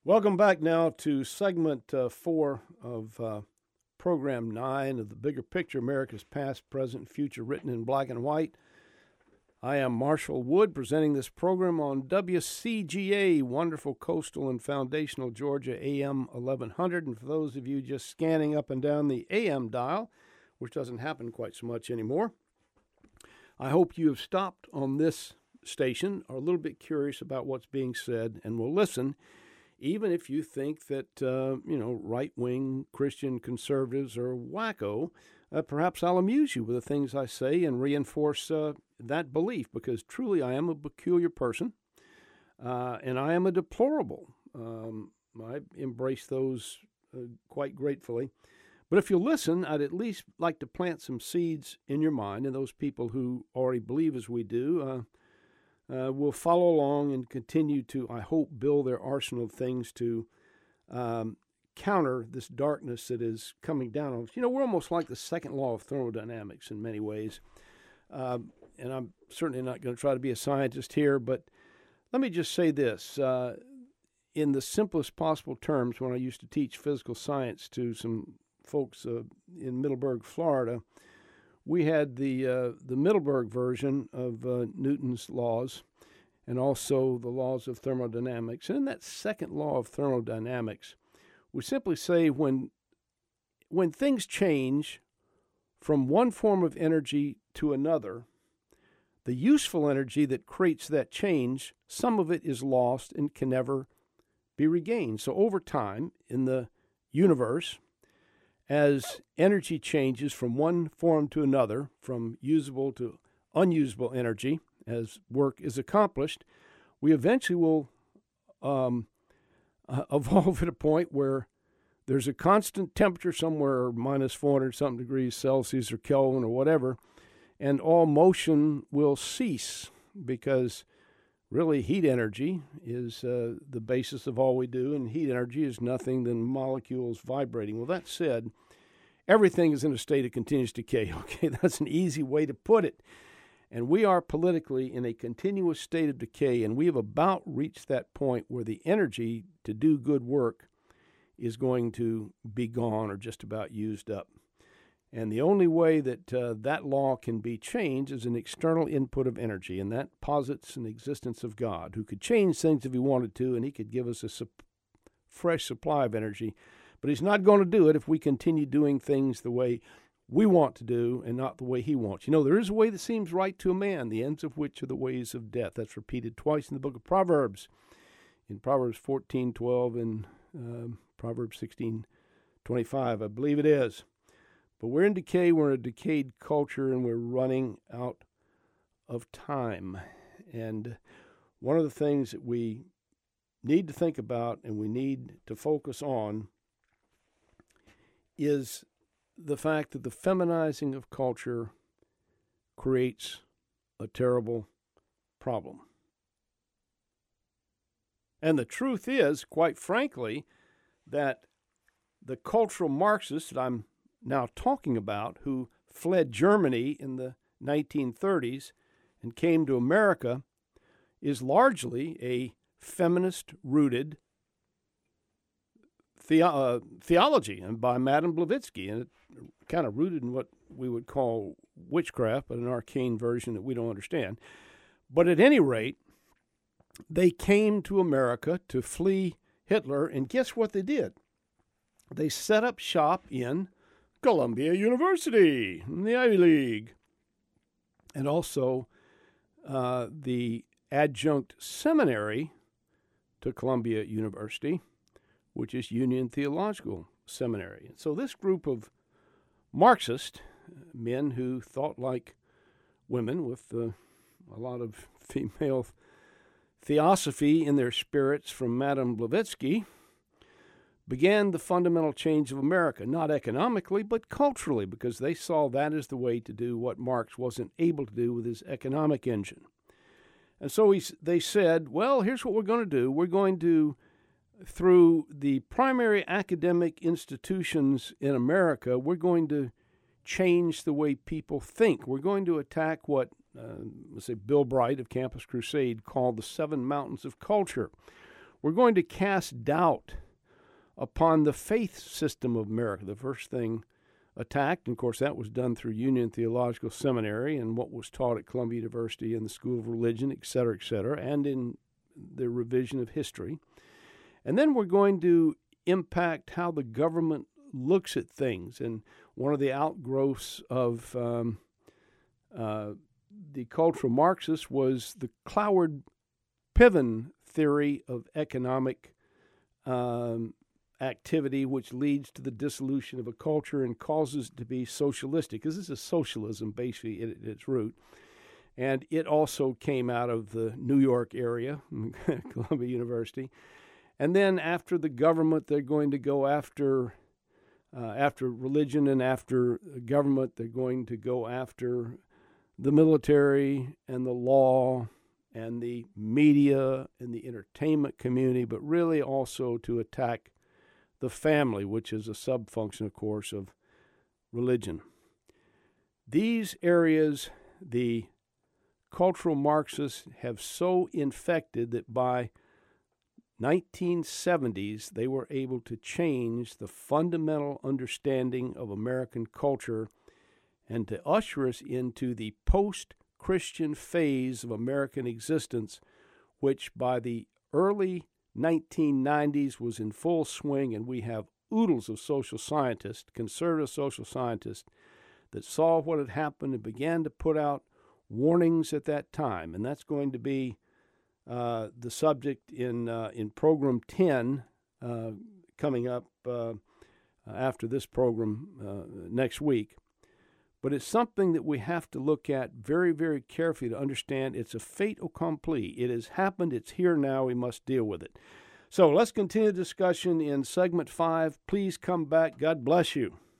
Welcome back now to segment 4 of program 9 of the Bigger Picture, America's Past, Present, Future, written in black and white. I am Marshall Wood, presenting this program on WCGA, wonderful coastal and foundational Georgia, AM 1100. And for those of you just scanning up and down the AM dial, which doesn't happen quite so much anymore, I hope you have stopped on this station, are a little bit curious about what's being said, and will listen, even if you think that, right-wing Christian conservatives are wacko. Perhaps I'll amuse you with the things I say and reinforce that belief, because truly I am a peculiar person, and I am a deplorable. I embrace those quite gratefully. But if you'll listen, I'd at least like to plant some seeds in your mind, and those people who already believe as we do will follow along and continue to, I hope, build their arsenal of things to counter this darkness that is coming down on us. You know, we're almost like the second law of thermodynamics in many ways. And I'm certainly not going to try to be a scientist here, but let me just say this. In the simplest possible terms, when I used to teach physical science to some folks in Middleburg, Florida, we had the Middleburg version of Newton's laws and also the laws of thermodynamics. And in that second law of thermodynamics, we simply say when things change from one form of energy to another, the useful energy that creates that change, some of it is lost and can never be regained. So over time in the universe, as energy changes from one form to another, from usable to unusable energy, as work is accomplished, we eventually will evolve at a point where there's a constant temperature somewhere, minus 400-something degrees Celsius or Kelvin or whatever, and all motion will cease, because really heat energy is the basis of all we do, and heat energy is nothing than molecules vibrating. Well, that said, everything is in a state of continuous decay. Okay, that's an easy way to put it. And we are politically in a continuous state of decay, and we have about reached that point where the energy to do good work is going to be gone or just about used up. And the only way that that law can be changed is an external input of energy, and that posits an existence of God, who could change things if he wanted to, and he could give us a fresh supply of energy. But he's not going to do it if we continue doing things the way we want to do and not the way he wants. You know, there is a way that seems right to a man, the ends of which are the ways of death. That's repeated twice in the book of Proverbs, in Proverbs 14:12 and Proverbs 16:25, I believe it is. But we're in decay, we're in a decayed culture, and we're running out of time. And one of the things that we need to think about and we need to focus on is the fact that the feminizing of culture creates a terrible problem. And the truth is, quite frankly, that the cultural Marxists that I'm now talking about, who fled Germany in the 1930s and came to America, is largely a feminist-rooted theology, and by Madame Blavatsky, and it kind of rooted in what we would call witchcraft, but an arcane version that we don't understand. But at any rate, they came to America to flee Hitler, and guess what they did? They set up shop in Columbia University, the Ivy League, and also the adjunct seminary to Columbia University, which is Union Theological Seminary. So this group of Marxist men who thought like women, with a lot of female theosophy in their spirits from Madame Blavatsky, began the fundamental change of America, not economically, but culturally, because they saw that as the way to do what Marx wasn't able to do with his economic engine. And so they said, well, here's what we're going to do. We're going to, through the primary academic institutions in America, we're going to change the way people think. We're going to attack what, let's say, Bill Bright of Campus Crusade called the 7 mountains of culture. We're going to cast doubt upon the faith system of America. The first thing attacked, and of course that was done through Union Theological Seminary and what was taught at Columbia University and the School of Religion, et cetera, and in the revision of history. And then we're going to impact how the government looks at things. And one of the outgrowths of the cultural Marxists was the Cloward-Piven theory of economic activity, which leads to the dissolution of a culture and causes it to be socialistic, because this is socialism basically at its root. And it also came out of the New York area, Columbia University. And then after the government, they're going to go after religion, and after government, they're going to go after the military and the law and the media and the entertainment community, but really also to attack the family, which is a sub-function, of course, of religion. These areas, the cultural Marxists have so infected that by 1970s, they were able to change the fundamental understanding of American culture and to usher us into the post-Christian phase of American existence, which by the early 1990s was in full swing, and we have oodles of social scientists, conservative social scientists, that saw what had happened and began to put out warnings at that time. And that's going to be the subject in Program 10 coming up after this program next week. But it's something that we have to look at very, very carefully to understand it's a fait accompli. It has happened. It's here now. We must deal with it. So let's continue the discussion in Segment 5. Please come back. God bless you.